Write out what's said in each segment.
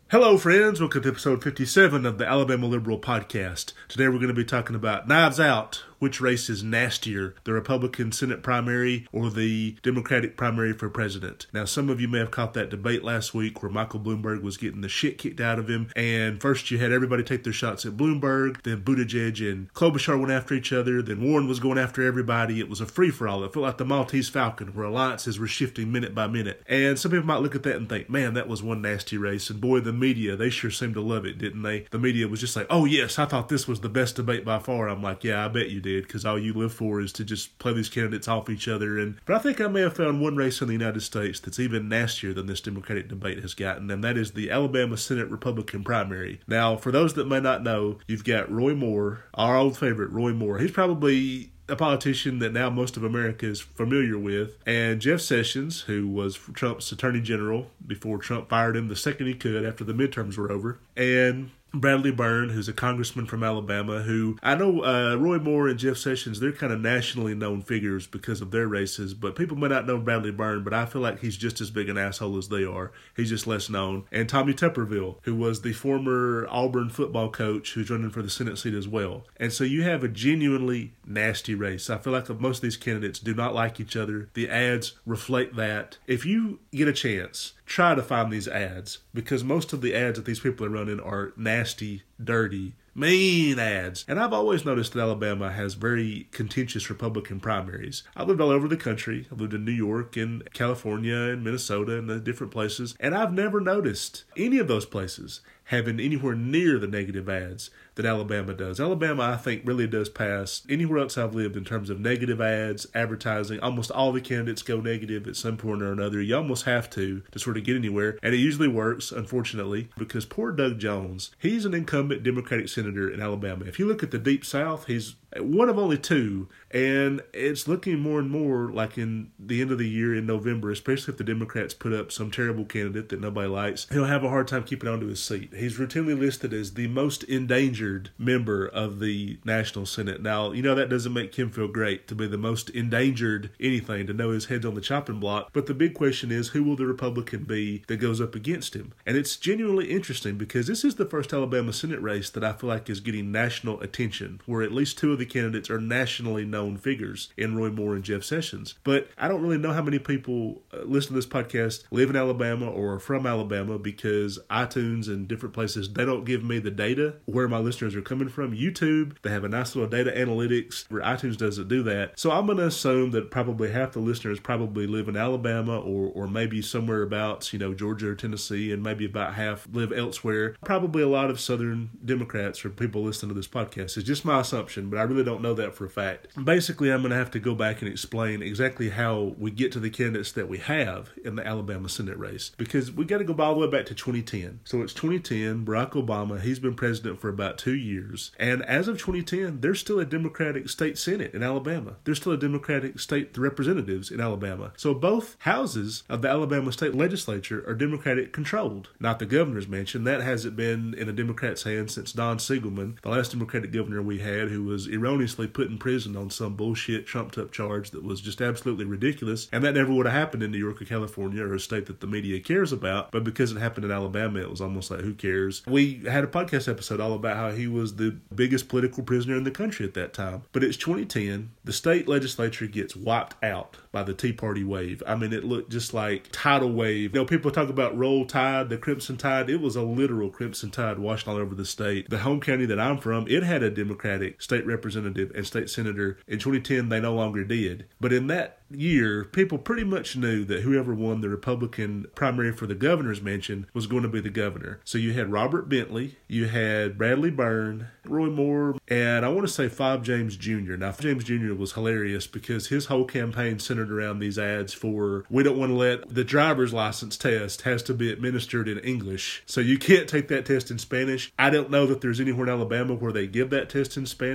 Hello, friends. Welcome to episode 57 of the Alabama Liberal Podcast. Today we're going to be talking about Knives Out. Which race is nastier, the Republican Senate primary or the Democratic primary for president? Now, some of you may have caught that debate last week where Michael Bloomberg was getting the shit kicked out of him. And first you had everybody take their shots at Bloomberg. Then Buttigieg and Klobuchar went after each other. Then Warren was going after everybody. It was a free-for-all. It felt like the Maltese Falcon where alliances were shifting minute by minute. And some people might look at that and think, man, that was one nasty race. And boy, the media, they sure seemed to love it, didn't they? The media was just like, oh yes, I thought this was the best debate by far. I'm like, yeah, I bet you did, because all you live for is to just play these candidates off each other. But I think I may have found one race in the United States that's even nastier than this Democratic debate has gotten, and that is the Alabama Senate Republican primary. Now, for those that may not know, you've got Roy Moore, our old favorite Roy Moore. He's probably a politician that now most of America is familiar with, and Jeff Sessions, who was Trump's attorney general before Trump fired him the second he could after the midterms were over, and Bradley Byrne, who's a congressman from Alabama, who I know Roy Moore and Jeff Sessions, they're kind of nationally known figures because of their races, but people may not know Bradley Byrne, but I feel like he's just as big an asshole as they are. He's just less known. And Tommy Tuberville, who was the former Auburn football coach who's running for the Senate seat as well. And so you have a genuinely nasty race. I feel like most of these candidates do not like each other. The ads reflect that. If you get a chance, try to find these ads, because most of the ads that these people are running are nasty, dirty, mean ads. And I've always noticed that Alabama has very contentious Republican primaries. I've lived all over the country. I've lived in New York and California and Minnesota and the different places, and I've never noticed any of those places having anywhere near the negative ads that Alabama does. Alabama, I think, really does pass anywhere else I've lived in terms of negative ads, advertising. Almost all the candidates go negative at some point or another. You almost have to sort of get anywhere. And it usually works, unfortunately, because poor Doug Jones, he's an incumbent Democratic senator in Alabama. If you look at the Deep South, he's one of only two, and it's looking more and more like in the end of the year in November, especially if the Democrats put up some terrible candidate that nobody likes, he'll have a hard time keeping on to his seat. He's routinely listed as the most endangered member of the National Senate. Now, you know that doesn't make him feel great to be the most endangered anything, to know his head's on the chopping block, but the big question is, who will the Republican be that goes up against him? And it's genuinely interesting because this is the first Alabama Senate race that I feel like is getting national attention, where at least two of the candidates are nationally known figures in Roy Moore and Jeff Sessions. But I don't really know how many people listen to this podcast live in Alabama or are from Alabama, because iTunes and different places, they don't give me the data where my listeners are coming from. YouTube, they have a nice little data analytics where iTunes doesn't do that. So I'm going to assume that probably half the listeners probably live in Alabama or maybe somewhere about, Georgia or Tennessee, and maybe about half live elsewhere. Probably a lot of Southern Democrats or people listening to this podcast. It's just my assumption, but I really don't know that for a fact. Basically, I'm going to have to go back and explain exactly how we get to the candidates that we have in the Alabama Senate race, because we got to go all the way back to 2010. So it's 2010, Barack Obama, he's been president for about 2 years, and as of 2010, there's still a Democratic state Senate in Alabama. There's still a Democratic state representatives in Alabama. So both houses of the Alabama state legislature are Democratic controlled. Not the governor's mansion. That hasn't been in a Democrat's hands since Don Siegelman, the last Democratic governor we had, who was erroneously put in prison on some bullshit trumped-up charge that was just absolutely ridiculous, and that never would have happened in New York or California, or a state that the media cares about, but because it happened in Alabama, it was almost like, who cares? We had a podcast episode all about how he was the biggest political prisoner in the country at that time. But it's 2010, the state legislature gets wiped out by the Tea Party wave. I mean, it looked just like tidal wave. People talk about roll tide, the Crimson Tide. It was a literal Crimson Tide washing all over the state. The home county that I'm from, it had a Democratic state representative and state senator. In 2010, they no longer did. But in that year, people pretty much knew that whoever won the Republican primary for the governor's mansion was going to be the governor. So you had Robert Bentley, you had Bradley Byrne, Roy Moore, and I want to say Fob James Jr. Now, Fob James Jr. was hilarious because his whole campaign centered around these ads for, we don't want to let the driver's license test has to be administered in English. So you can't take that test in Spanish. I don't know that there's anywhere in Alabama where they give that test in Spanish. I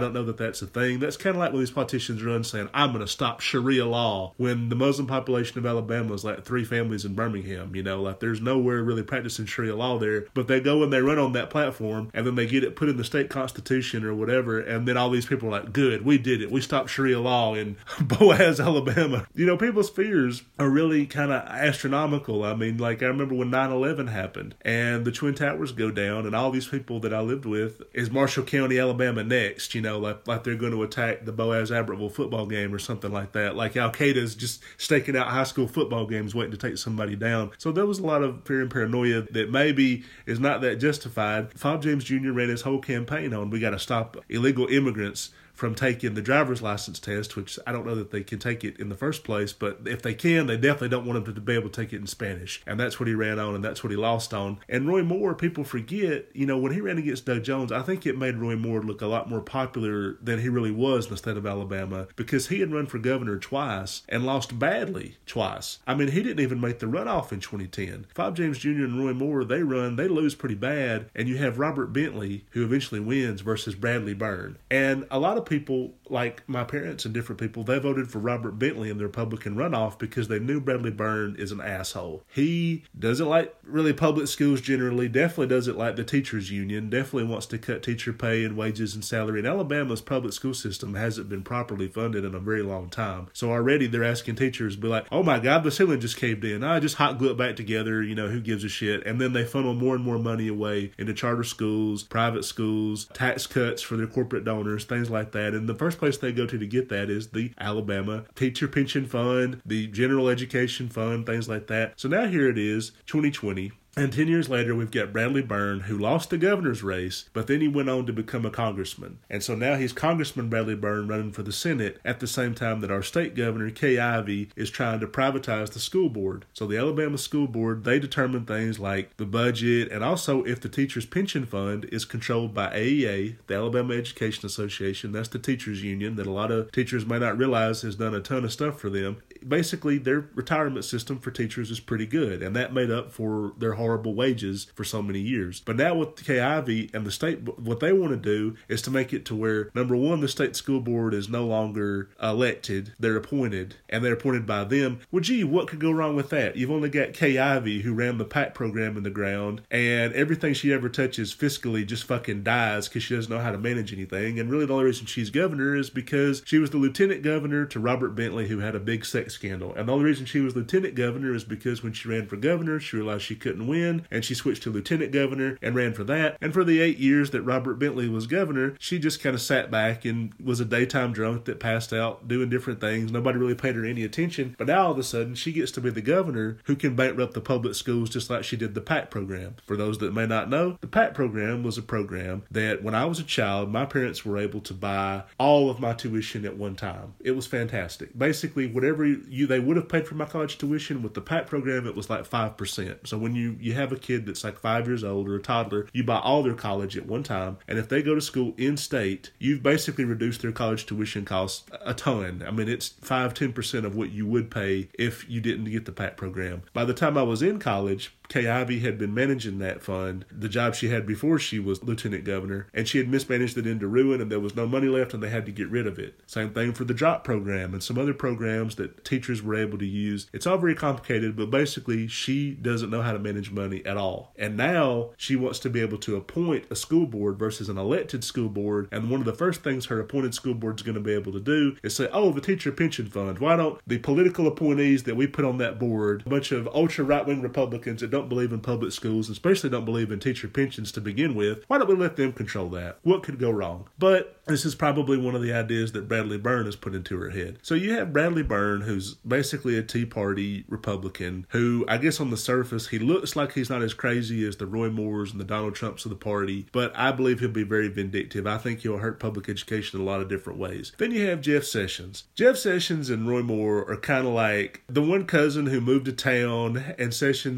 don't know that that's a thing. That's kind of like when these politicians run saying, I'm going to stop Sharia law, when the Muslim population of Alabama is like 3 families in Birmingham. Like there's nowhere really practicing Sharia law there. But they go and they run on that platform, and then they get it put in the state constitution or whatever, and then all these people are like, good, we did it. We stopped Sharia law in Boaz, Alabama. People's fears are really kind of astronomical. I mean, like I remember when 9/11 happened and the Twin Towers go down, and all these people that I lived with, is Marshall County, Alabama next? Like they're going to attack the Boaz Abbottville football game or something like that. Like Al-Qaeda's just staking out high school football games waiting to take somebody down. So there was a lot of fear and paranoia that maybe is not that justified. Fob James Jr. ran his whole campaign on, we got to stop illegal immigrants from taking the driver's license test, which I don't know that they can take it in the first place, but if they can, they definitely don't want them to be able to take it in Spanish. And that's what he ran on, and that's what he lost on. And Roy Moore, people forget, when he ran against Doug Jones, I think it made Roy Moore look a lot more popular than he really was in the state of Alabama, because he had run for governor twice and lost badly twice. I mean, he didn't even make the runoff in 2010. Fob James Jr. and Roy Moore, they lose pretty bad, and you have Robert Bentley, who eventually wins, versus Bradley Byrne. And a lot of people, like my parents and different people, they voted for Robert Bentley in the Republican runoff because they knew Bradley Byrne is an asshole. He doesn't like really public schools generally, definitely doesn't like the teachers union, definitely wants to cut teacher pay and wages and salary. And Alabama's public school system hasn't been properly funded in a very long time. So already they're asking teachers to be like, oh my God, the ceiling just caved in. I just hot glue it back together, who gives a shit? And then they funnel more and more money away into charter schools, private schools, tax cuts for their corporate donors, things like that. And the first place they go to get that is the Alabama Teacher Pension Fund, the General Education Fund, things like that. So now here it is, 2020. And 10 years later, we've got Bradley Byrne, who lost the governor's race, but then he went on to become a congressman. And so now he's Congressman Bradley Byrne running for the Senate at the same time that our state governor, Kay Ivey, is trying to privatize the school board. So the Alabama School Board, they determine things like the budget, and also if the teacher's pension fund is controlled by AEA, the Alabama Education Association. That's the teachers union that a lot of teachers may not realize has done a ton of stuff for them. Basically, their retirement system for teachers is pretty good, and that made up for their horrible wages for so many years. But now with Kay Ivey and the state, what they want to do is to make it to where, number one, the state school board is no longer elected, they're appointed, and they're appointed by them. Well, gee, what could go wrong with that? You've only got Kay Ivey, who ran the PAC program in the ground, and everything she ever touches fiscally just fucking dies because she doesn't know how to manage anything. And really the only reason she's governor is because she was the lieutenant governor to Robert Bentley, who had a big sex scandal. And the only reason she was lieutenant governor is because when she ran for governor, she realized she couldn't win, and she switched to lieutenant governor and ran for that. And for the 8 years that Robert Bentley was governor, she just kind of sat back and was a daytime drunk that passed out doing different things. Nobody really paid her any attention. But now all of a sudden, she gets to be the governor who can bankrupt the public schools just like she did the PAC program. For those that may not know, the PAC program was a program that when I was a child, my parents were able to buy all of my tuition at one time. It was fantastic. Basically, whatever they would have paid for my college tuition, with the PAC program, it was like 5%. So when you have a kid that's like 5 years old or a toddler, you buy all their college at one time. And if they go to school in state, you've basically reduced their college tuition costs a ton. I mean, it's 5-10% of what you would pay if you didn't get the PAC program. By the time I was in college, Kay Ivey had been managing that fund, the job she had before she was lieutenant governor, and she had mismanaged it into ruin, and there was no money left, and they had to get rid of it. Same thing for the DROP program and some other programs that teachers were able to use. It's all very complicated, but basically she doesn't know how to manage money at all. And now she wants to be able to appoint a school board versus an elected school board, and one of the first things her appointed school board is going to be able to do is say, oh, the teacher pension fund, why don't the political appointees that we put on that board, a bunch of ultra right-wing Republicans that don't believe in public schools, especially don't believe in teacher pensions to begin with, why don't we let them control that? What could go wrong? But this is probably one of the ideas that Bradley Byrne has put into her head. So you have Bradley Byrne, who's basically a Tea Party Republican, who I guess on the surface, he looks like he's not as crazy as the Roy Moores and the Donald Trumps of the party, but I believe he'll be very vindictive. I think he'll hurt public education in a lot of different ways. Then you have Jeff Sessions. Jeff Sessions and Roy Moore are kind of like the one cousin who moved to town, and Sessions, he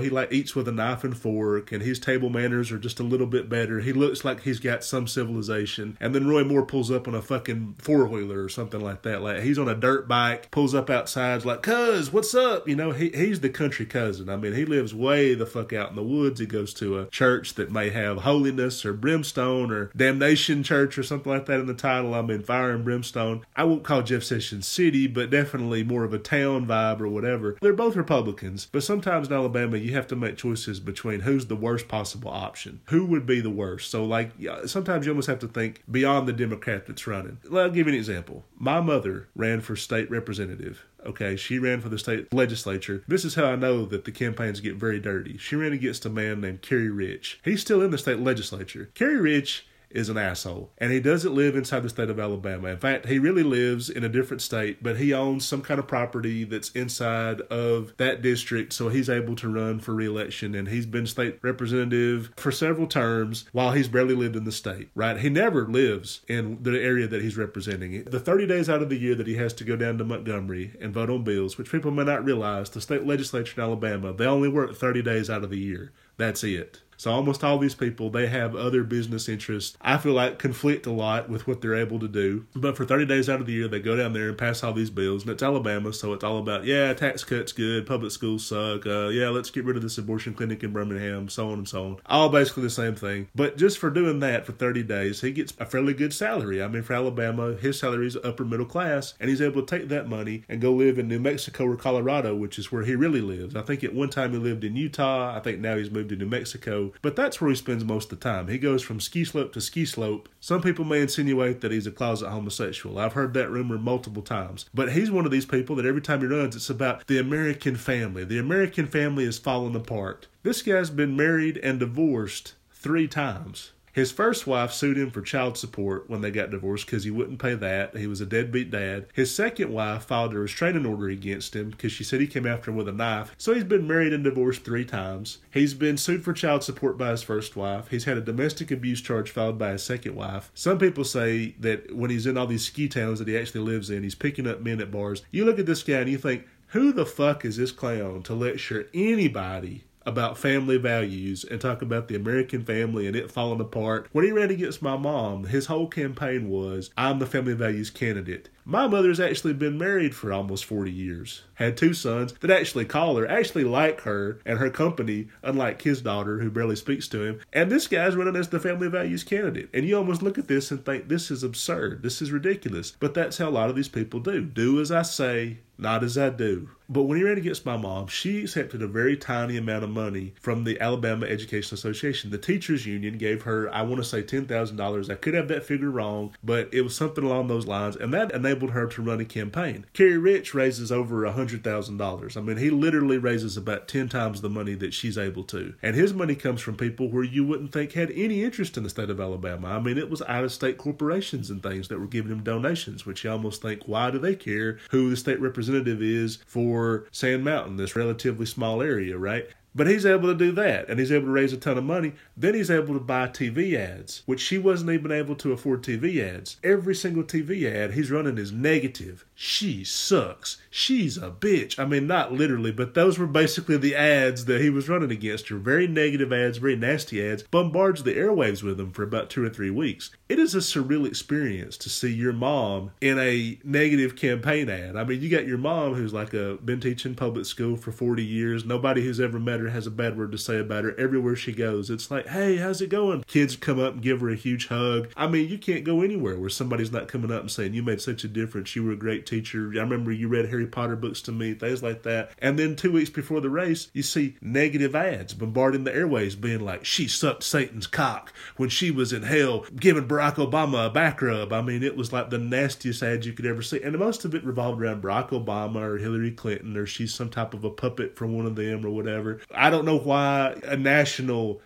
he like eats with a knife and fork, and his table manners are just a little bit better. He looks like he's got some civilization. And then Roy Moore pulls up on a fucking four-wheeler or something like that. Like, he's on a dirt bike, pulls up outside, like, cuz, what's up? You know, he's the country cousin. I mean, he lives way the fuck out in the woods. He goes to a church that may have holiness or brimstone or damnation church or something like that in the title. I mean, fire and brimstone. I won't call Jeff Sessions city, but definitely more of a town vibe or whatever. They're both Republicans, but sometimes in Alabama you have to make choices between who's the worst possible option. Who would be the worst? So, like, sometimes you almost have to think beyond the Democrat that's running. I'll give you an example. My mother ran for state representative. Okay, she ran for the state legislature. This is how I know that the campaigns get very dirty. She ran against a man named Kerry Rich. He's still in the state legislature. Kerry Rich is an asshole, and he doesn't live inside the state of Alabama. In fact, he really lives in a different state, but he owns some kind of property that's inside of that district, so he's able to run for re-election, and he's been state representative for several terms while he's barely lived in the state, right? He never lives in the area that he's representing. The 30 days out of the year that he has to go down to Montgomery and vote on bills, which people may not realize, the state legislature in Alabama, they only work 30 days out of the year. That's it. So almost all these people, they have other business interests, I feel like, conflict a lot with what they're able to do. But for 30 days out of the year, they go down there and pass all these bills. And it's Alabama, so it's all about, yeah, tax cuts good, public schools suck, yeah, let's get rid of this abortion clinic in Birmingham, so on and so on. All basically the same thing. But just for doing that for 30 days, he gets a fairly good salary. I mean, for Alabama, his salary is upper middle class, and he's able to take that money and go live in New Mexico or Colorado, which is where he really lives. I think at one time he lived in Utah. I think now he's moved to New Mexico. But that's where he spends most of the time. He goes from ski slope to ski slope. Some people may insinuate that he's a closet homosexual. I've heard that rumor multiple times. But he's one of these people that every time he runs, it's about the American family. The American family is falling apart. This guy's been married and divorced 3 times. His first wife sued him for child support when they got divorced because he wouldn't pay that. He was a deadbeat dad. His second wife filed a restraining order against him because she said he came after him with a knife. So he's been married and divorced 3 times. He's been sued for child support by his first wife. He's had a domestic abuse charge filed by his second wife. Some people say that when he's in all these ski towns that he actually lives in, he's picking up men at bars. You look at this guy and you think, who the fuck is this clown to lecture anybody about family values and talk about the American family and it falling apart? When he ran against my mom, his whole campaign was, I'm the family values candidate. My mother's actually been married for almost 40 years. Had 2 sons that actually call her, actually like her and her company, unlike his daughter who barely speaks to him. And this guy's running as the family values candidate. And you almost look at this and think, this is absurd. This is ridiculous. But that's how a lot of these people do. Do as I say, not as I do. But when he ran against my mom, she accepted a very tiny amount of money from the Alabama Education Association. The teachers union gave her, I want to say $10,000. I could have that figure wrong, but it was something along those lines. And that enabled her to run a campaign. Kerry Rich raises over $100,000. I mean, he literally raises about 10 times the money that she's able to. And his money comes from people where you wouldn't think had any interest in the state of Alabama. I mean, it was out-of-state corporations and things that were giving him donations, which you almost think, why do they care who the state representative is for Sand Mountain, this relatively small area, right? But he's able to do that, and he's able to raise a ton of money. Then he's able to buy TV ads, which she wasn't even able to afford TV ads. Every single TV ad he's running is negative. She sucks. She's a bitch. I mean, not literally, but those were basically the ads that he was running against her. Very negative ads, very nasty ads. Bombards the airwaves with them for about 2 or 3 weeks. It is a surreal experience to see your mom in a negative campaign ad. I mean, you got your mom who's like been teaching public school for 40 years. Nobody who's ever met her has a bad word to say about her. Everywhere she goes, it's like, hey, how's it going? Kids come up and give her a huge hug. I mean, you can't go anywhere where somebody's not coming up and saying, you made such a difference. You were a great teacher. I remember you read Harry Potter books to me, things like that. And then 2 weeks before the race, you see negative ads bombarding the airways being like, she sucked Satan's cock when she was in hell giving Barack Obama a back rub. I mean, it was like the nastiest ads you could ever see. And most of it revolved around Barack Obama or Hillary Clinton, or she's some type of a puppet for one of them or whatever. I don't know why a national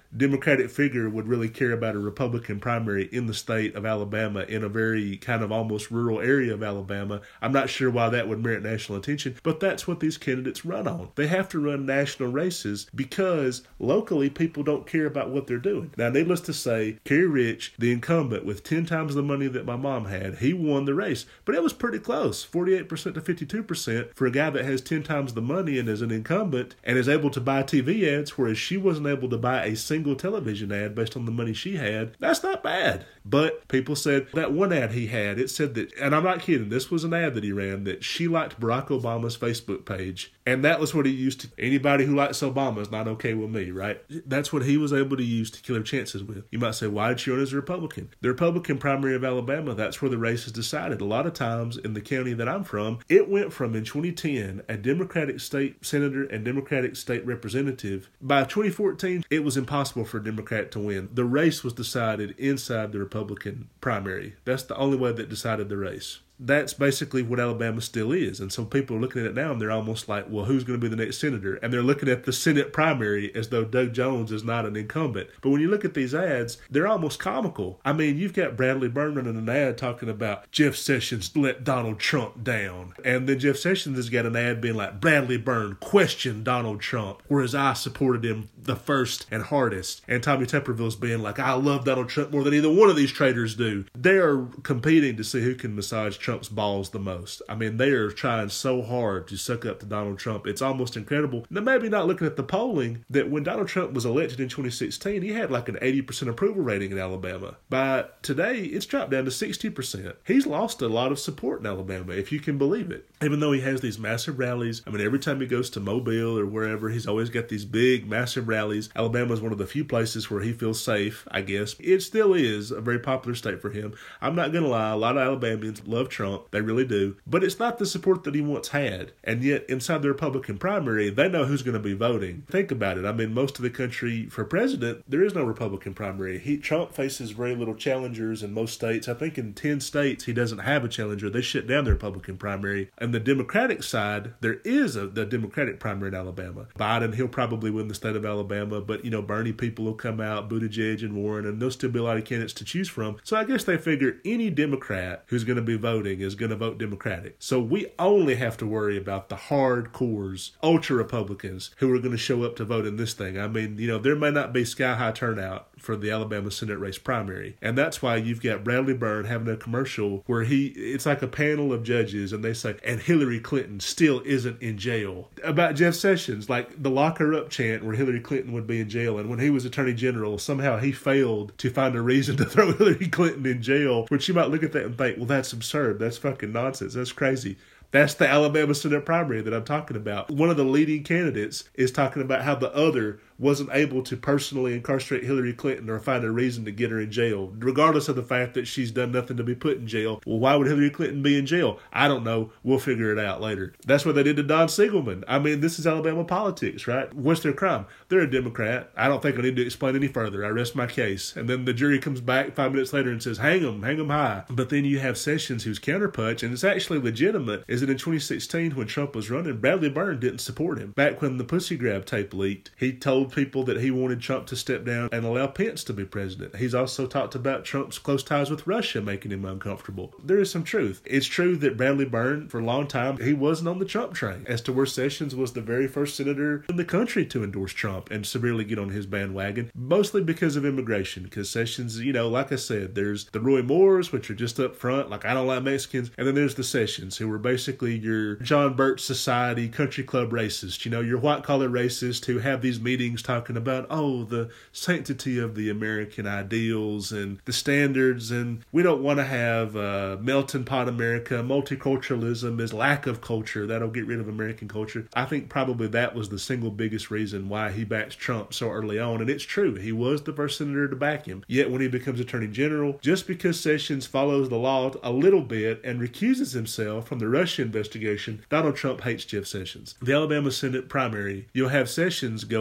Democratic figure would really care about a Republican primary in the state of Alabama, in a very kind of almost rural area of Alabama. I'm not sure why that would merit national attention, but that's what these candidates run on. They have to run national races because locally people don't care about what they're doing. Now, needless to say, Kerry Rich, the incumbent with 10 times the money that my mom had, he won the race, but it was pretty close, 48% to 52% for a guy that has 10 times the money and is an incumbent and is able to buy TV ads, whereas she wasn't able to buy a single television ad based on the money she had. That's not bad. But people said that one ad he had, it said that, and I'm not kidding, this was an ad that he ran, that she liked Barack Obama's Facebook page. And that was what he used to, anybody who likes Obama is not okay with me, right? That's what he was able to use to kill her chances with. You might say, why did she run as a Republican? The Republican primary of Alabama, that's where the race is decided. A lot of times in the county that I'm from, it went from, in 2010, a Democratic state senator and Democratic state representative. By 2014, it was impossible for a Democrat to win. The race was decided inside the Republican primary. That's the only way that decided the race. That's basically what Alabama still is. And so people are looking at it now and they're almost like, well, who's going to be the next senator? And they're looking at the Senate primary as though Doug Jones is not an incumbent. But when you look at these ads, they're almost comical. I mean, you've got Bradley Byrne running an ad talking about Jeff Sessions let Donald Trump down. And then Jeff Sessions has got an ad being like, Bradley Byrne questioned Donald Trump, whereas I supported him the first and hardest. And Tommy Tuberville's being like, I love Donald Trump more than either one of these traitors do. They are competing to see who can massage Trump's balls the most. I mean, they are trying so hard to suck up to Donald Trump. It's almost incredible. Now, maybe not looking at the polling, that when Donald Trump was elected in 2016, he had like an 80% approval rating in Alabama. By today, it's dropped down to 60%. He's lost a lot of support in Alabama, if you can believe it. Even though he has these massive rallies, I mean, every time he goes to Mobile or wherever, he's always got these big, massive rallies. Alabama is one of the few places where he feels safe, I guess. It still is a very popular state for him. I'm not going to lie, a lot of Alabamians love Trump. They really do. But it's not the support that he once had. And yet, inside the Republican primary, they know who's going to be voting. Think about it. I mean, most of the country, for president, there is no Republican primary. Trump faces very little challengers in most states. I think in 10 states, he doesn't have a challenger. They shut down the Republican primary. And the Democratic side, there is the Democratic primary in Alabama. Biden, he'll probably win the state of Alabama, but, you know, Bernie people will come out, Buttigieg and Warren, and there'll still be a lot of candidates to choose from. So I guess they figure any Democrat who's going to be voting is going to vote Democratic. So we only have to worry about the hardcores, ultra Republicans who are going to show up to vote in this thing. I mean, you know, there may not be sky high turnout for the Alabama Senate race primary. And that's why you've got Bradley Byrne having a commercial where it's like a panel of judges and they say, and Hillary Clinton still isn't in jail. About Jeff Sessions, like the lock her up chant where Hillary Clinton would be in jail. And when he was Attorney General, somehow he failed to find a reason to throw Hillary Clinton in jail, which you might look at that and think, well, that's absurd. That's fucking nonsense. That's crazy. That's the Alabama Senate primary that I'm talking about. One of the leading candidates is talking about how the other wasn't able to personally incarcerate Hillary Clinton or find a reason to get her in jail, regardless of the fact that she's done nothing to be put in jail. Well, why would Hillary Clinton be in jail? I don't know. We'll figure it out later. That's what they did to Don Siegelman. I mean, this is Alabama politics, right? What's their crime? They're a Democrat. I don't think I need to explain any further. I rest my case. And then the jury comes back 5 minutes later and says, hang them high. But then you have Sessions who's counterpunch, and it's actually legitimate, is that in 2016 when Trump was running, Bradley Byrne didn't support him. Back when the pussy grab tape leaked, he told people that he wanted Trump to step down and allow Pence to be president. He's also talked about Trump's close ties with Russia making him uncomfortable. There is some truth. It's true that Bradley Byrne, for a long time, he wasn't on the Trump train, as to where Sessions was the very first senator in the country to endorse Trump and severely get on his bandwagon, mostly because of immigration, because Sessions, you know, like I said, there's the Roy Moores, which are just up front, like I don't like Mexicans, and then there's the Sessions, who were basically your John Birch Society country club racists, you know, your white-collar racists who have these meetings talking about, oh, the sanctity of the American ideals and the standards, and we don't want to have melting pot America. Multiculturalism is lack of culture. That'll get rid of American culture. I think probably that was the single biggest reason why he backed Trump so early on, and it's true. He was the first senator to back him. Yet when he becomes Attorney General, just because Sessions follows the law a little bit and recuses himself from the Russia investigation, Donald Trump hates Jeff Sessions. The Alabama Senate primary, you'll have Sessions going into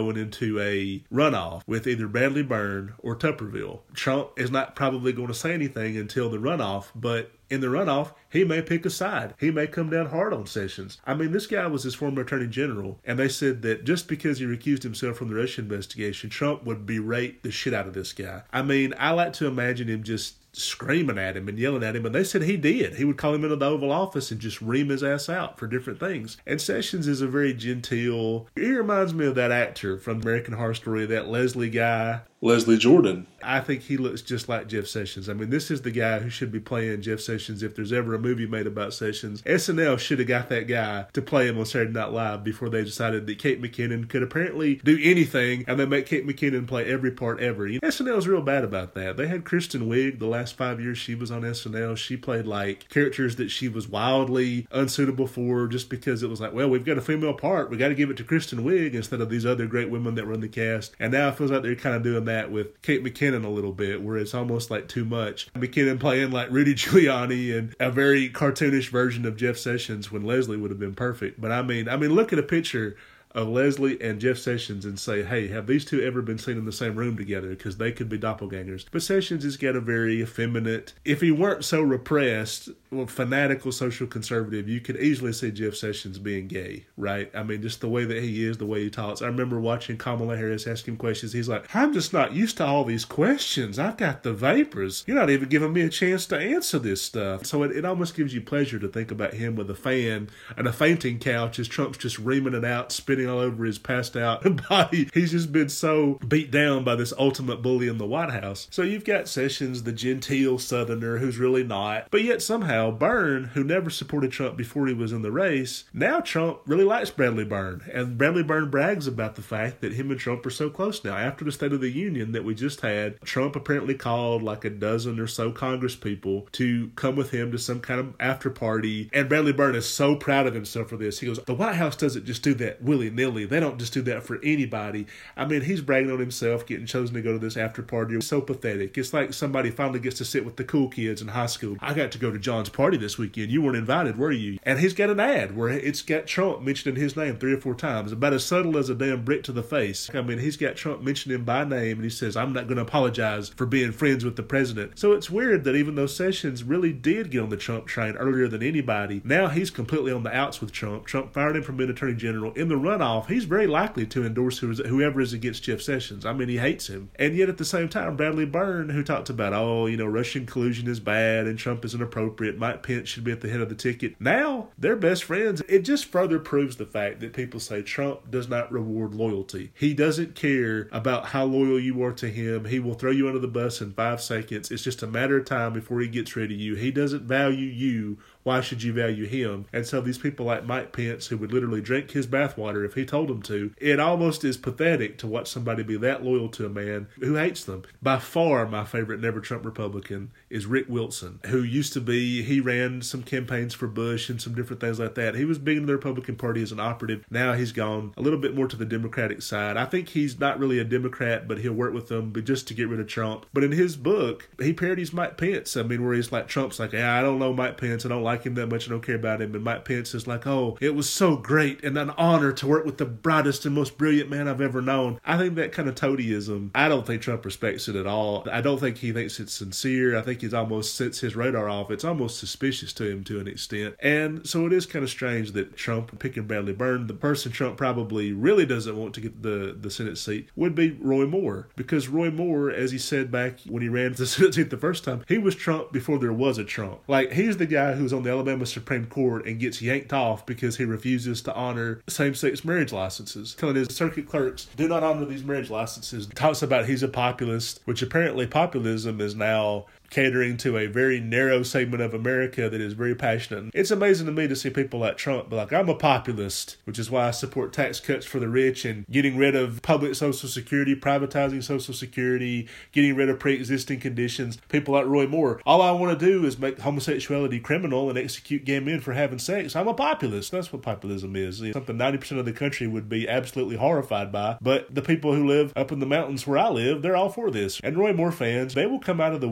to a runoff with either Bradley Byrne or Tupperville. Trump is not probably going to say anything until the runoff, but in the runoff, he may pick a side. He may come down hard on Sessions. I mean, this guy was his former attorney general, and they said that just because he recused himself from the Russia investigation, Trump would berate the shit out of this guy. I mean, I like to imagine him just screaming at him and yelling at him, and they said he did. He would call him into the Oval Office and just ream his ass out for different things. And Sessions is a very genteel. He reminds me of that actor from American Horror Story, that Leslie guy. Leslie Jordan. I think he looks just like Jeff Sessions. I mean, this is the guy who should be playing Jeff Sessions if there's ever a movie made about Sessions. SNL should have got that guy to play him on Saturday Night Live before they decided that Kate McKinnon could apparently do anything, and they make Kate McKinnon play every part ever. SNL's real bad about that. They had Kristen Wiig the last 5 years she was on SNL. She played like characters that she was wildly unsuitable for just because it was like, well, we've got a female part. We got to give it to Kristen Wiig instead of these other great women that were in the cast. And now it feels like they're kind of doing that with Kate McKinnon a little bit, where it's almost like too much. McKinnon playing like Rudy Giuliani and a very cartoonish version of Jeff Sessions when Leslie would have been perfect. But I mean, look at a picture of Leslie and Jeff Sessions and say, hey, have these two ever been seen in the same room together? Because they could be doppelgangers. But Sessions has got a very effeminate, if he weren't so repressed, fanatical social conservative, you could easily see Jeff Sessions being gay, right? I mean, just the way that he is, the way he talks. I remember watching Kamala Harris ask him questions. He's like, I'm just not used to all these questions. I've got the vapors. You're not even giving me a chance to answer this stuff. So it almost gives you pleasure to think about him with a fan and a fainting couch as Trump's just reaming it out, spitting all over his passed out body. He's just been so beat down by this ultimate bully in the White House. So you've got Sessions, the genteel Southerner who's really not, but yet somehow Byrne, who never supported Trump before he was in the race, now Trump really likes Bradley Byrne. And Bradley Byrne brags about the fact that him and Trump are so close now. After the State of the Union that we just had, Trump apparently called like a dozen or so Congress people to come with him to some kind of after party. And Bradley Byrne is so proud of himself for this. He goes, the White House doesn't just do that willy-nilly. They don't just do that for anybody. I mean, he's bragging on himself getting chosen to go to this after party. It's so pathetic. It's like somebody finally gets to sit with the cool kids in high school. I got to go to John's party this weekend. You weren't invited, were you? And he's got an ad where it's got Trump mentioned in his name 3 or 4 times, about as subtle as a damn brick to the face. I mean, he's got Trump mentioned him by name, and he says, I'm not going to apologize for being friends with the president. So it's weird that even though Sessions really did get on the Trump train earlier than anybody, now he's completely on the outs with Trump. Trump fired him from being attorney general. In the runoff, he's very likely to endorse whoever is against Jeff Sessions. I mean, he hates him. And yet at the same time, Bradley Byrne, who talked about, Russian collusion is bad and Trump is inappropriate, Mike Pence should be at the head of the ticket. Now, they're best friends. It just further proves the fact that people say Trump does not reward loyalty. He doesn't care about how loyal you are to him. He will throw you under the bus in 5 seconds. It's just a matter of time before he gets rid of you. He doesn't value you. Why should you value him? And so these people like Mike Pence, who would literally drink his bathwater if he told them to, it almost is pathetic to watch somebody be that loyal to a man who hates them. By far, my favorite Never Trump Republican is Rick Wilson, who used to be, he ran some campaigns for Bush and some different things like that. He was big in the Republican Party as an operative. Now he's gone a little bit more to the Democratic side. I think he's not really a Democrat, but he'll work with them just to get rid of Trump. But in his book, he parodies Mike Pence. I mean, where he's like, Trump's like, I don't know Mike Pence. I don't like him that much. I don't care about him. And Mike Pence is like, oh, it was so great and an honor to work with the brightest and most brilliant man I've ever known. I think that kind of toadyism, I don't think Trump respects it at all. I don't think he thinks it's sincere. I think he's almost sets his radar off. It's almost suspicious to him to an extent. And so it is kind of strange that Trump picking Bradley Byrne, the person Trump probably really doesn't want to get the Senate seat, would be Roy Moore. Because Roy Moore, as he said back when he ran for the Senate seat the first time, he was Trump before there was a Trump. Like, he's the guy who's on the Alabama Supreme Court and gets yanked off because he refuses to honor same-sex marriage licenses, telling his circuit clerks, do not honor these marriage licenses. Talks about he's a populist, which apparently populism is now catering to a very narrow segment of America that is very passionate. It's amazing to me to see people like Trump be like, I'm a populist, which is why I support tax cuts for the rich and getting rid of public Social Security, privatizing Social Security, getting rid of pre-existing conditions. People like Roy Moore, all I want to do is make homosexuality criminal and execute gay men for having sex. I'm a populist. That's what populism is. It's something 90% of the country would be absolutely horrified by. But the people who live up in the mountains where I live, they're all for this. And Roy Moore fans, they will come out of the woodwork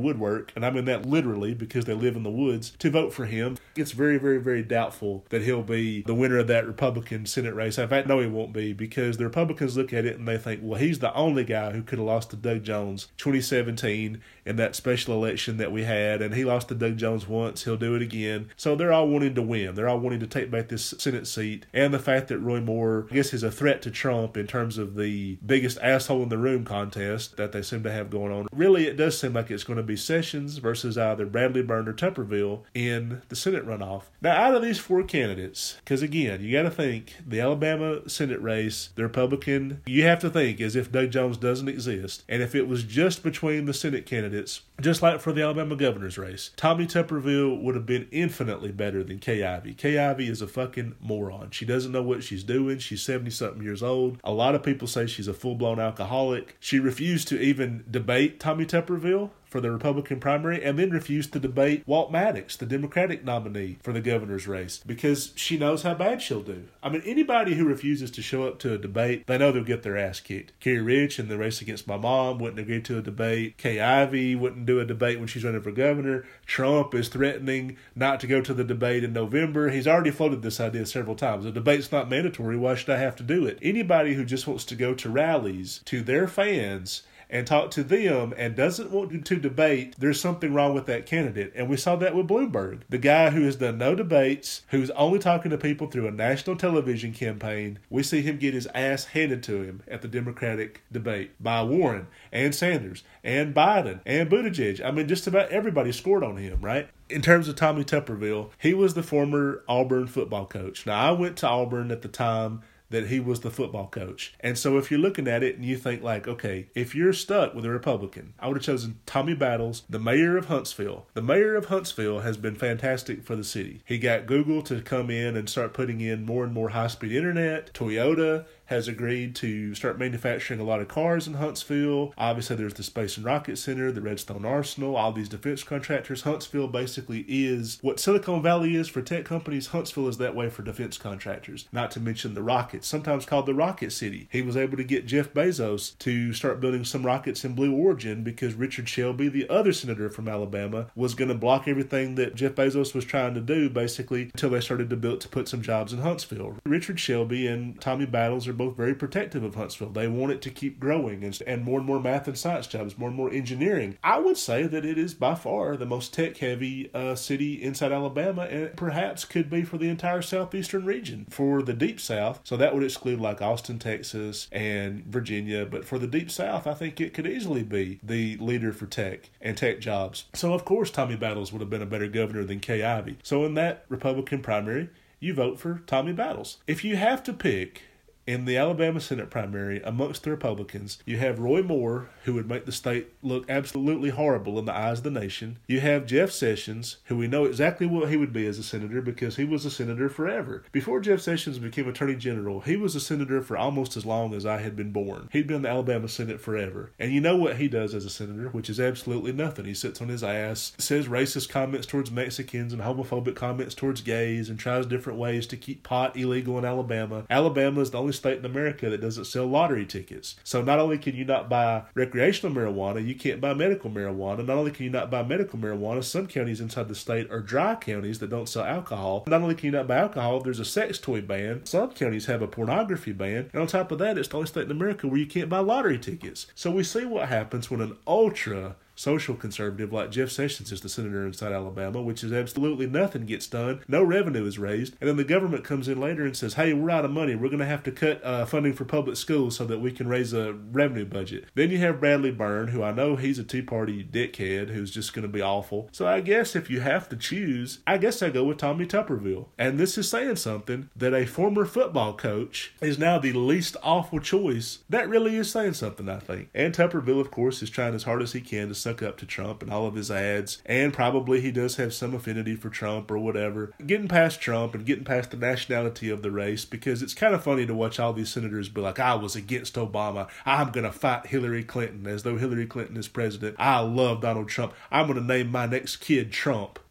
work, and I mean that literally because they live in the woods, to vote for him. It's very, very, very doubtful that he'll be the winner of that Republican Senate race. In fact, no, he won't be, because the Republicans look at it and they think, well, he's the only guy who could have lost to Doug Jones 2017 in that special election that we had, and he lost to Doug Jones once, he'll do it again. So they're all wanting to win. They're all wanting to take back this Senate seat, and the fact that Roy Moore, I guess, is a threat to Trump in terms of the biggest asshole in the room contest that they seem to have going on. Really, it does seem like it's going to be Sessions versus either Bradley Byrne or Tuberville in the Senate runoff. Now, out of these four candidates, because again, you got to think, the Alabama Senate race, the Republican, you have to think as if Doug Jones doesn't exist. And if it was just between the Senate candidates, just like for the Alabama governor's race, Tommy Tuberville would have been infinitely better than Kay Ivey. Kay Ivey is a fucking moron. She doesn't know what she's doing. She's 70-something years old. A lot of people say she's a full-blown alcoholic. She refused to even debate Tommy Tuberville for the Republican primary, and then refused to debate Walt Maddox, the Democratic nominee for the governor's race, because she knows how bad she'll do. I mean, anybody who refuses to show up to a debate, they know they'll get their ass kicked. Carrie Rich in the race against my mom wouldn't agree to a debate. Kay Ivey wouldn't do a debate when she's running for governor. Trump is threatening not to go to the debate in November. He's already floated this idea several times. A debate's not mandatory. Why should I have to do it? Anybody who just wants to go to rallies, to their fans, and talk to them and doesn't want to debate, there's something wrong with that candidate. And we saw that with Bloomberg, the guy who has done no debates, who's only talking to people through a national television campaign. We see him get his ass handed to him at the Democratic debate by Warren and Sanders and Biden and Buttigieg. I mean, just about everybody scored on him, right? In terms of Tommy Tuberville, he was the former Auburn football coach. Now, I went to Auburn at the time that he was the football coach. And so if you're looking at it and you think like, okay, if you're stuck with a Republican, I would have chosen Tommy Battles, the mayor of Huntsville. The mayor of Huntsville has been fantastic for the city. He got Google to come in and start putting in more and more high-speed internet. Toyota has agreed to start manufacturing a lot of cars in Huntsville. Obviously, there's the Space and Rocket Center, the Redstone Arsenal, all these defense contractors. Huntsville basically is what Silicon Valley is for tech companies. Huntsville is that way for defense contractors. Not to mention the rockets, sometimes called the Rocket City. He was able to get Jeff Bezos to start building some rockets in Blue Origin because Richard Shelby, the other senator from Alabama, was going to block everything that Jeff Bezos was trying to do, basically, until they started to put some jobs in Huntsville. Richard Shelby and Tommy Battles are both very protective of Huntsville. They want it to keep growing and more math and science jobs, more and more engineering. I would say that it is by far the most tech-heavy city inside Alabama, and perhaps could be for the entire southeastern region. For the Deep South, so that would exclude like Austin, Texas, and Virginia, but for the Deep South, I think it could easily be the leader for tech and tech jobs. So of course Tommy Battles would have been a better governor than Kay Ivey. So in that Republican primary, you vote for Tommy Battles. If you have to pick in the Alabama Senate primary, amongst the Republicans, you have Roy Moore, who would make the state look absolutely horrible in the eyes of the nation. You have Jeff Sessions, who we know exactly what he would be as a senator because he was a senator forever. Before Jeff Sessions became Attorney General, he was a senator for almost as long as I had been born. He'd been in the Alabama Senate forever. And you know what he does as a senator, which is absolutely nothing. He sits on his ass, says racist comments towards Mexicans and homophobic comments towards gays, and tries different ways to keep pot illegal in Alabama. Alabama is the only state in America that doesn't sell lottery tickets. So not only can you not buy recreational marijuana, you can't buy medical marijuana. Not only can you not buy medical marijuana, some counties inside the state are dry counties that don't sell alcohol. Not only can you not buy alcohol, there's a sex toy ban. Some counties have a pornography ban. And on top of that, it's the only state in America where you can't buy lottery tickets. So we see what happens when an ultra social conservative like Jeff Sessions is the senator inside Alabama, which is absolutely nothing gets done. No revenue is raised. And then the government comes in later and says, hey, we're out of money. We're going to have to cut funding for public schools so that we can raise a revenue budget. Then you have Bradley Byrne, who I know he's a Tea-Party dickhead who's just going to be awful. So I guess if you have to choose, I guess I go with Tommy Tuberville. And this is saying something, that a former football coach is now the least awful choice. That really is saying something, I think. And Tuberville, of course, is trying as hard as he can to suck up to Trump and all of his ads, and probably he does have some affinity for Trump or whatever. Getting past Trump and getting past the nationality of the race, because it's kind of funny to watch all these senators be like, I was against Obama, I'm going to fight Hillary Clinton, as though Hillary Clinton is president. I love Donald Trump, I'm going to name my next kid Trump.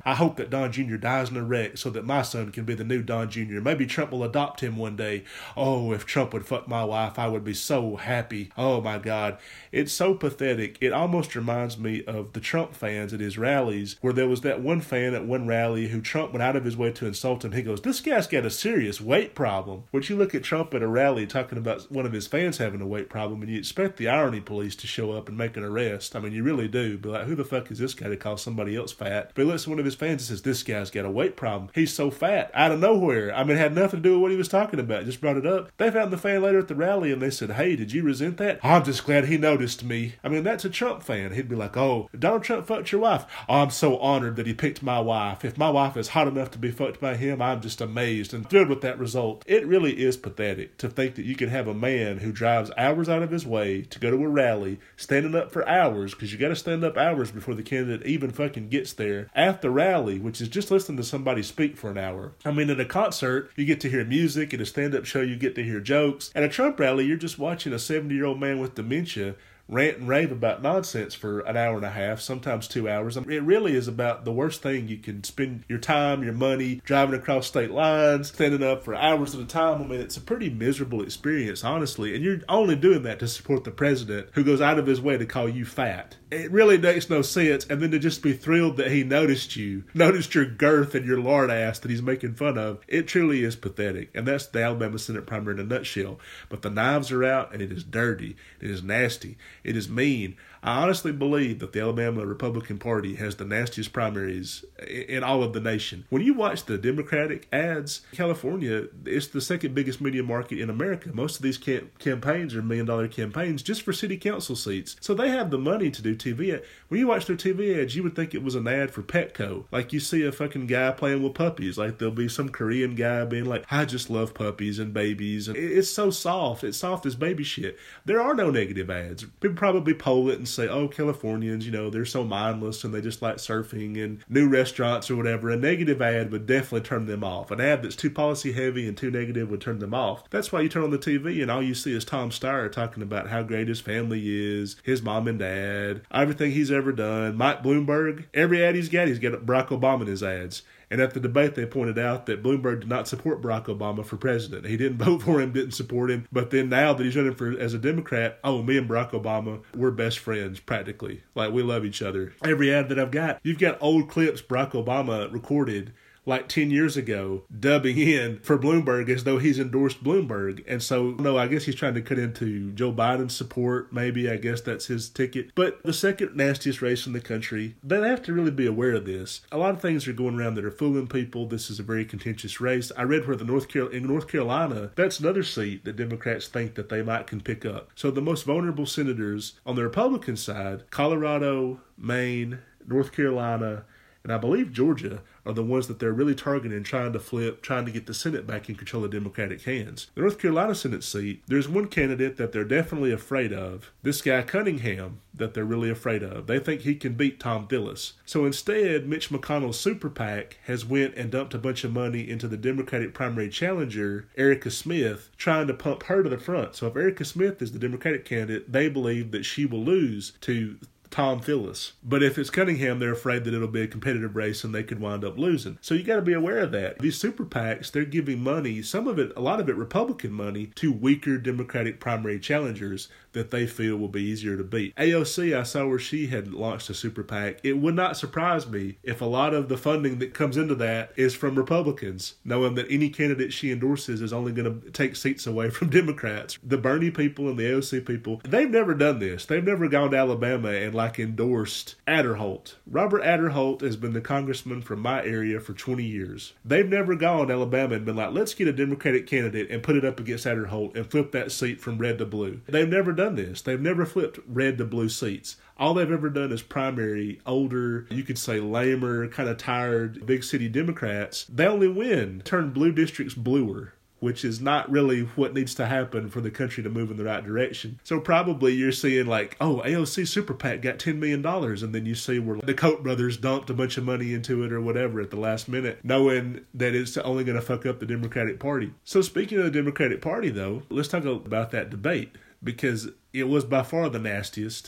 I hope that Don Jr. dies in a wreck so that my son can be the new Don Jr. Maybe Trump will adopt him one day. Oh, if Trump would fuck my wife, I would be so happy. Oh my God. It's so pathetic. It almost reminds me of the Trump fans at his rallies, where there was that one fan at one rally who Trump went out of his way to insult him. He goes, this guy's got a serious weight problem. Which you look at Trump at a rally talking about one of his fans having a weight problem, and you expect the irony police to show up and make an arrest. I mean, you really do. Be like, who the fuck is this guy to call somebody else fat? But he looks at one of his fans and says, this guy's got a weight problem. He's so fat. Out of nowhere. I mean, it had nothing to do with what he was talking about. Just brought it up. They found the fan later at the rally and they said, hey, did you resent that? I'm just glad he noticed me. I mean, that's a Trump fan. He'd be like, oh, Donald Trump fucked your wife. Oh, I'm so honored that he picked my wife. If my wife is hot enough to be fucked by him, I'm just amazed and thrilled with that result. It really is pathetic to think that you can have a man who drives hours out of his way to go to a rally, standing up for hours, because you got to stand up hours before the candidate even fucking gets there, at the rally, which is just listening to somebody speak for an hour. I mean, at a concert, you get to hear music. At a stand-up show, you get to hear jokes. At a Trump rally, you're just watching a 70-year-old man with dementia rant and rave about nonsense for an hour and a half, sometimes 2 hours. I mean, it really is about the worst thing you can spend your time, your money, driving across state lines, standing up for hours at a time. I mean, it's a pretty miserable experience, honestly. And you're only doing that to support the president who goes out of his way to call you fat. It really makes no sense. And then to just be thrilled that he noticed you, noticed your girth and your lard ass that he's making fun of. It truly is pathetic. And that's the Alabama Senate primary in a nutshell. But the knives are out, and it is dirty. It is nasty. It is mean. I honestly believe that the Alabama Republican Party has the nastiest primaries in all of the nation. When you watch the Democratic ads, California, it's the second biggest media market in America. Most of these campaigns are $1 million campaigns just for city council seats. So they have the money to do TV ads. When you watch their TV ads, you would think it was an ad for Petco. Like you see a fucking guy playing with puppies. Like there'll be some Korean guy being like, I just love puppies and babies. And it's so soft. It's soft as baby shit. There are no negative ads. People probably poll it and say, oh, Californians, they're so mindless and they just like surfing and new restaurants or whatever. A negative ad would definitely turn them off. An ad that's too policy heavy and too negative would turn them off. That's why you turn on the TV and all you see is Tom Steyer talking about how great his family is, his mom and dad, everything he's ever done. Mike Bloomberg, every ad he's got Barack Obama in his ads. And at the debate, they pointed out that Bloomberg did not support Barack Obama for president. He didn't vote for him, didn't support him. But then now that he's running as a Democrat, oh, me and Barack Obama, we're best friends, practically. Like, we love each other. Every ad that I've got, you've got old clips Barack Obama recorded like 10 years ago, dubbing in for Bloomberg as though he's endorsed Bloomberg. And so, no, I guess he's trying to cut into Joe Biden's support. Maybe, I guess that's his ticket. But the second nastiest race in the country, they have to really be aware of this. A lot of things are going around that are fooling people. This is a very contentious race. I read where in North Carolina, that's another seat that Democrats think that they can pick up. So the most vulnerable senators on the Republican side, Colorado, Maine, North Carolina, and I believe Georgia, are the ones that they're really targeting, trying to flip, trying to get the Senate back in control of Democratic hands. The North Carolina Senate seat, there's one candidate that they're definitely afraid of. This guy Cunningham, that they're really afraid of. They think he can beat Tom Tillis. So instead, Mitch McConnell's super PAC has went and dumped a bunch of money into the Democratic primary challenger, Erica Smith, trying to pump her to the front. So if Erica Smith is the Democratic candidate, they believe that she will lose to Tom Tillis. But if it's Cunningham, they're afraid that it'll be a competitive race and they could wind up losing. So you got to be aware of that. These super PACs, they're giving money, a lot of it Republican money, to weaker Democratic primary challengers that they feel will be easier to beat. AOC, I saw where she had launched a super PAC. It would not surprise me if a lot of the funding that comes into that is from Republicans, knowing that any candidate she endorses is only going to take seats away from Democrats. The Bernie people and the AOC people, they've never done this. They've never gone to Alabama and endorsed Aderholt. Robert Aderholt has been the congressman from my area for 20 years. They've never gone to Alabama and been like, let's get a Democratic candidate and put it up against Aderholt and flip that seat from red to blue. They've never done this. They've never flipped red to blue seats. All they've ever done is primary older, you could say lamer, kind of tired, big city Democrats. They only win, turn blue districts bluer, which is not really what needs to happen for the country to move in the right direction. So probably you're seeing AOC Super PAC got $10 million, and then you see where the Koch brothers dumped a bunch of money into it or whatever at the last minute, knowing that it's only going to fuck up the Democratic Party. So speaking of the Democratic Party, though, let's talk about that debate, because it was by far the nastiest.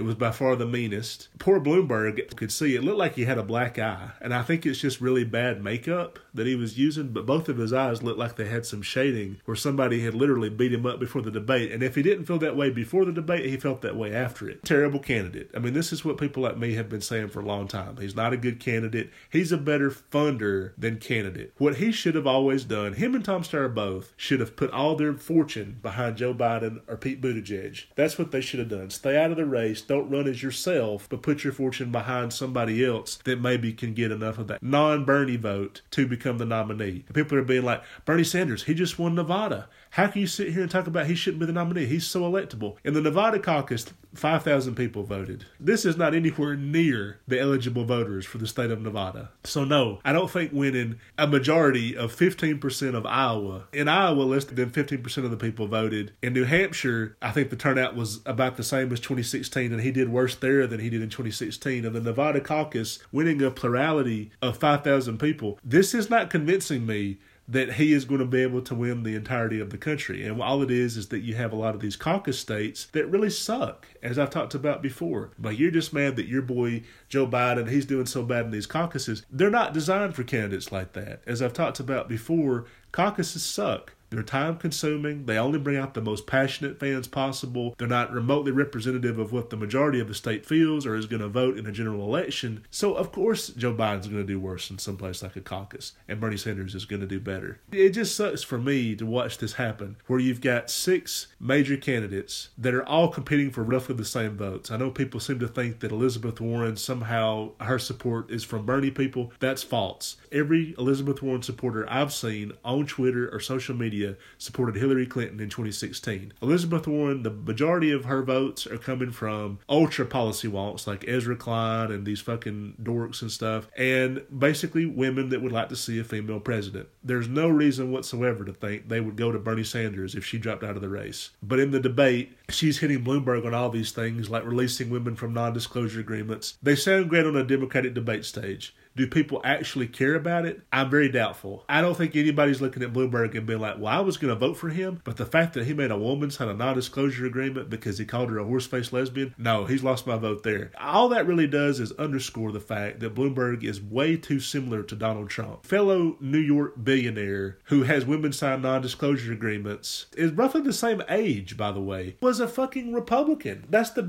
It was by far the meanest. Poor Bloomberg could see it looked like he had a black eye. And I think it's just really bad makeup that he was using. But both of his eyes looked like they had some shading where somebody had literally beat him up before the debate. And if he didn't feel that way before the debate, he felt that way after it. Terrible candidate. I mean, this is what people like me have been saying for a long time. He's not a good candidate. He's a better funder than candidate. What he should have always done, him and Tom Steyer both, should have put all their fortune behind Joe Biden or Pete Buttigieg. That's what they should have done. Stay out of the race. Don't run as yourself, but put your fortune behind somebody else that maybe can get enough of that non-Bernie vote to become the nominee. And people are being like, Bernie Sanders, he just won Nevada. How can you sit here and talk about he shouldn't be the nominee? He's so electable. In the Nevada caucus, 5,000 people voted. This is not anywhere near the eligible voters for the state of Nevada. So no, I don't think winning a majority of 15% of Iowa. In Iowa, less than 15% of the people voted. In New Hampshire, I think the turnout was about the same as 2016, and he did worse there than he did in 2016. In the Nevada caucus, winning a plurality of 5,000 people, this is not convincing me that he is going to be able to win the entirety of the country. And all it is that you have a lot of these caucus states that really suck, as I've talked about before. But you're just mad that your boy Joe Biden, he's doing so bad in these caucuses. They're not designed for candidates like that. As I've talked about before, caucuses suck. They're time-consuming. They only bring out the most passionate fans possible. They're not remotely representative of what the majority of the state feels or is going to vote in a general election. So, of course, Joe Biden's going to do worse in some place like a caucus, and Bernie Sanders is going to do better. It just sucks for me to watch this happen, where you've got 6 major candidates that are all competing for roughly the same votes. I know people seem to think that Elizabeth Warren, somehow her support is from Bernie people. That's false. Every Elizabeth Warren supporter I've seen on Twitter or social media supported Hillary Clinton in 2016. Elizabeth Warren, the majority of her votes are coming from ultra policy wonks like Ezra Klein and these fucking dorks and stuff, and basically women that would like to see a female president. There's no reason whatsoever to think they would go to Bernie Sanders if she dropped out of the race. But in the debate, she's hitting Bloomberg on all these things like releasing women from non-disclosure agreements. They sound great on a Democratic debate stage. Do people actually care about it? I'm very doubtful. I don't think anybody's looking at Bloomberg and being like, well, I was going to vote for him, but the fact that he made a woman sign a non-disclosure agreement because he called her a horse-faced lesbian, no, he's lost my vote there. All that really does is underscore the fact that Bloomberg is way too similar to Donald Trump. Fellow New York billionaire who has women sign non-disclosure agreements, is roughly the same age, by the way, was a fucking Republican.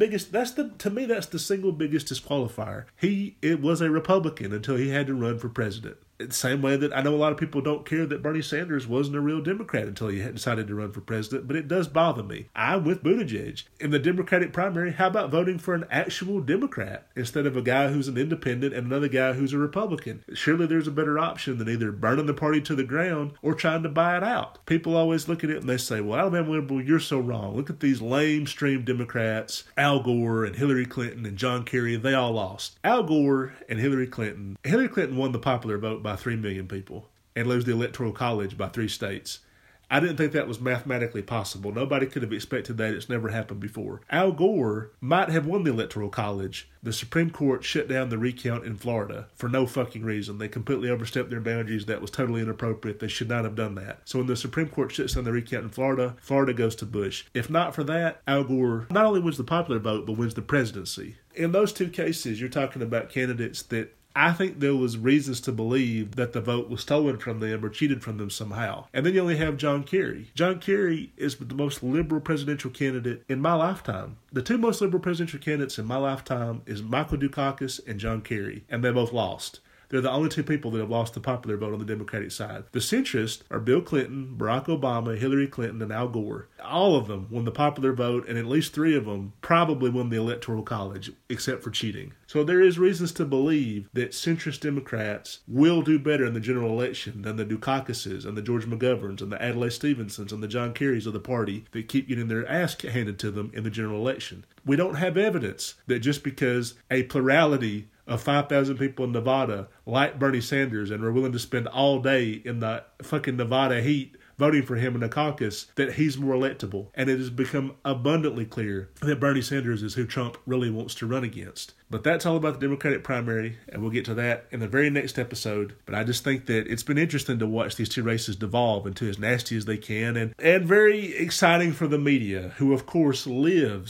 To me, that's the single biggest disqualifier. It was a Republican until he had to run for president. Same way that I know a lot of people don't care that Bernie Sanders wasn't a real Democrat until he had decided to run for president, but it does bother me. I'm with Buttigieg. In the Democratic primary, how about voting for an actual Democrat instead of a guy who's an independent and another guy who's a Republican? Surely there's a better option than either burning the party to the ground or trying to buy it out. People always look at it and they say, well, Alabama liberal, you're so wrong. Look at these lamestream Democrats, Al Gore and Hillary Clinton and John Kerry, they all lost. Al Gore and Hillary Clinton won the popular vote by 3 million people and lose the Electoral College by 3 states. I didn't think that was mathematically possible. Nobody could have expected that. It's never happened before. Al Gore might have won the Electoral College. The Supreme Court shut down the recount in Florida for no fucking reason. They completely overstepped their boundaries. That was totally inappropriate. They should not have done that. So when the Supreme Court shuts down the recount in Florida, Florida goes to Bush. If not for that, Al Gore not only wins the popular vote, but wins the presidency. In those 2 cases, you're talking about candidates that I think there was reasons to believe that the vote was stolen from them or cheated from them somehow. And then you only have John Kerry. John Kerry is the most liberal presidential candidate in my lifetime. The 2 most liberal presidential candidates in my lifetime is Michael Dukakis and John Kerry, and they both lost. They're the only 2 people that have lost the popular vote on the Democratic side. The centrists are Bill Clinton, Barack Obama, Hillary Clinton, and Al Gore. All of them won the popular vote, and at least 3 of them probably won the Electoral College, except for cheating. So there is reasons to believe that centrist Democrats will do better in the general election than the Dukakises and the George McGoverns and the Adlai Stevensons and the John Kerrys of the party that keep getting their ass handed to them in the general election. We don't have evidence that just because a plurality of 5,000 people in Nevada like Bernie Sanders and are willing to spend all day in the fucking Nevada heat voting for him in the caucus, that he's more electable. And it has become abundantly clear that Bernie Sanders is who Trump really wants to run against. But that's all about the Democratic primary, and we'll get to that in the very next episode. But I just think that it's been interesting to watch these 2 races devolve into as nasty as they can, and very exciting for the media, who of course lives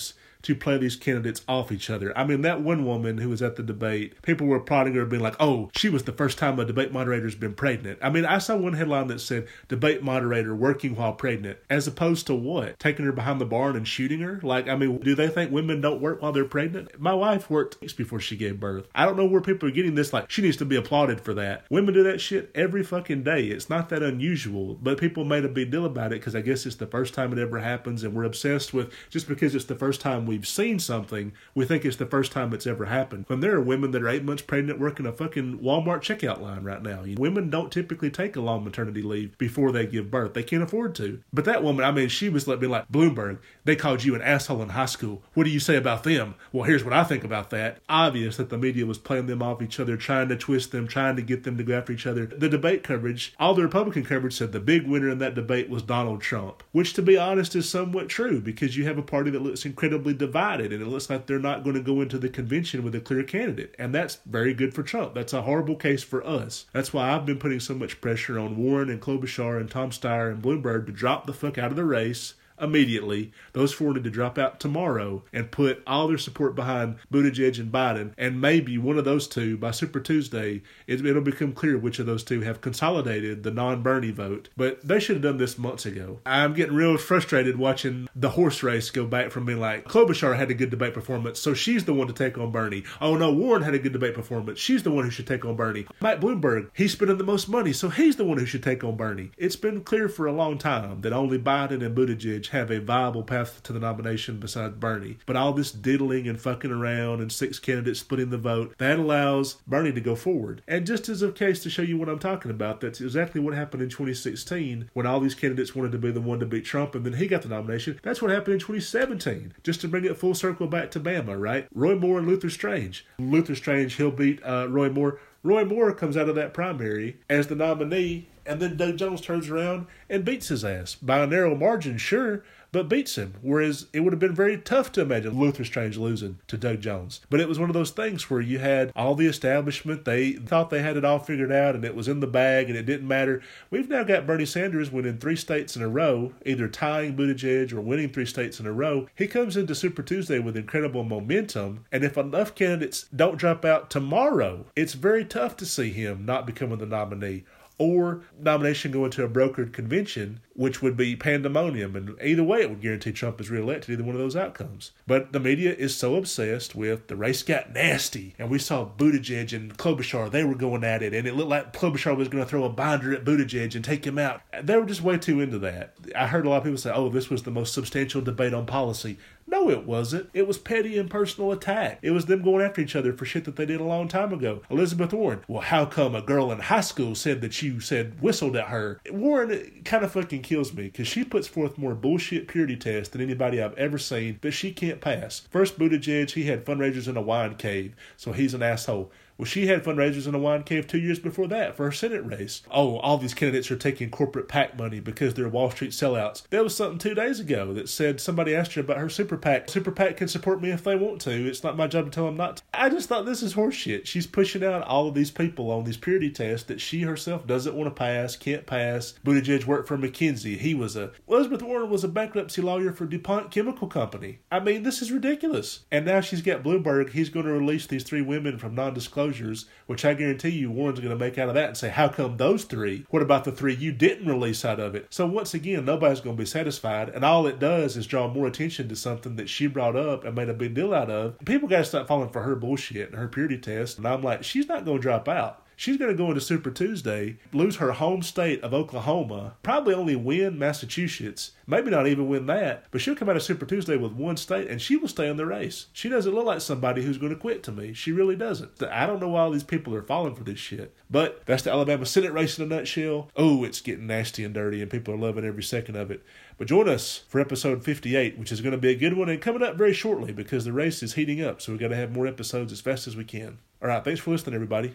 to play these candidates off each other. I mean, that one woman who was at the debate, people were applauding her, being like, oh, she was the first time a debate moderator's been pregnant. I mean, I saw one headline that said, debate moderator working while pregnant, as opposed to what? Taking her behind the barn and shooting her? Like, I mean, do they think women don't work while they're pregnant? My wife worked weeks before she gave birth. I don't know where people are getting this, like, she needs to be applauded for that. Women do that shit every fucking day. It's not that unusual, but people made a big deal about it because I guess it's the first time it ever happens, and we're obsessed with, just because it's the first time we've seen something, we think it's the first time it's ever happened. When there are women that are 8 months pregnant working a fucking Walmart checkout line right now. Women don't typically take a long maternity leave before they give birth. They can't afford to. But that woman, I mean, she was being like, Bloomberg, they called you an asshole in high school. What do you say about them? Well, here's what I think about that. Obvious that the media was playing them off each other, trying to twist them, trying to get them to go after each other. The debate coverage, all the Republican coverage said the big winner in that debate was Donald Trump, which, to be honest, is somewhat true because you have a party that looks incredibly divided, and it looks like they're not going to go into the convention with a clear candidate, and that's very good for Trump. That's a horrible case for us. That's why I've been putting so much pressure on Warren and Klobuchar and Tom Steyer and Bloomberg to drop the fuck out of the race immediately. Those four need to drop out tomorrow and put all their support behind Buttigieg and Biden, and maybe one of those two by Super Tuesday, it'll become clear which of those two have consolidated the non-Bernie vote. But they should have done this months ago. I'm getting real frustrated watching the horse race go back from being like, Klobuchar had a good debate performance, so she's the one to take on Bernie. Oh no, Warren had a good debate performance, she's the one who should take on Bernie. Mike Bloomberg, he's spending the most money, so he's the one who should take on Bernie. It's been clear for a long time that only Biden and Buttigieg have a viable path to the nomination besides Bernie. But all this diddling and fucking around and 6 candidates splitting the vote, that allows Bernie to go forward. And just as a case to show you what I'm talking about, that's exactly what happened in 2016 when all these candidates wanted to be the one to beat Trump and then he got the nomination. That's what happened in 2017. Just to bring it full circle back to Bama, right? Roy Moore and Luther Strange. Luther Strange, he'll beat Roy Moore. Roy Moore comes out of that primary as the nominee, and then Doug Jones turns around and beats his ass. By a narrow margin, sure, but beats him. Whereas it would have been very tough to imagine Luther Strange losing to Doug Jones. But it was one of those things where you had all the establishment, they thought they had it all figured out and it was in the bag and it didn't matter. We've now got Bernie Sanders winning 3 states in a row, either tying Buttigieg or winning 3 states in a row. He comes into Super Tuesday with incredible momentum, and if enough candidates don't drop out tomorrow, it's very tough to see him not becoming the nominee. Or nomination going to a brokered convention, which would be pandemonium. And either way, it would guarantee Trump is reelected, either one of those outcomes. But the media is so obsessed with the race got nasty. And we saw Buttigieg and Klobuchar, they were going at it. And it looked like Klobuchar was going to throw a binder at Buttigieg and take him out. They were just way too into that. I heard a lot of people say, oh, this was the most substantial debate on policy. No, it wasn't. It was petty and personal attack. It was them going after each other for shit that they did a long time ago. Elizabeth Warren, well, how come a girl in high school said that you whistled at her? Warren kind of fucking kills me because she puts forth more bullshit purity tests than anybody I've ever seen that she can't pass. First, Buttigieg, he had fundraisers in a wine cave, so he's an asshole. Well, she had fundraisers in a wine cave 2 years before that for her Senate race. Oh, all these candidates are taking corporate PAC money because they're Wall Street sellouts. There was something 2 days ago that said somebody asked her about her super PAC. Super PAC can support me if they want to. It's not my job to tell them not to. I just thought this is horseshit. She's pushing out all of these people on these purity tests that she herself doesn't want to pass, can't pass. Buttigieg worked for McKinsey. Elizabeth Warren was a bankruptcy lawyer for DuPont Chemical Company. I mean, this is ridiculous. And now she's got Bloomberg. He's going to release these 3 women from non-disclosure, which I guarantee you Warren's going to make out of that and say, how come those 3? What about the 3 you didn't release out of it? So once again, nobody's going to be satisfied, and all it does is draw more attention to something that she brought up and made a big deal out of. People got to stop falling for her bullshit and her purity test, and I'm like, she's not going to drop out. She's going to go into Super Tuesday, lose her home state of Oklahoma, probably only win Massachusetts, maybe not even win that, but she'll come out of Super Tuesday with 1 state and she will stay in the race. She doesn't look like somebody who's going to quit to me. She really doesn't. I don't know why all these people are falling for this shit. But that's the Alabama Senate race in a nutshell. Oh, it's getting nasty and dirty and people are loving every second of it. But join us for episode 58, which is going to be a good one and coming up very shortly because the race is heating up, so we've got to have more episodes as fast as we can. All right, thanks for listening, everybody.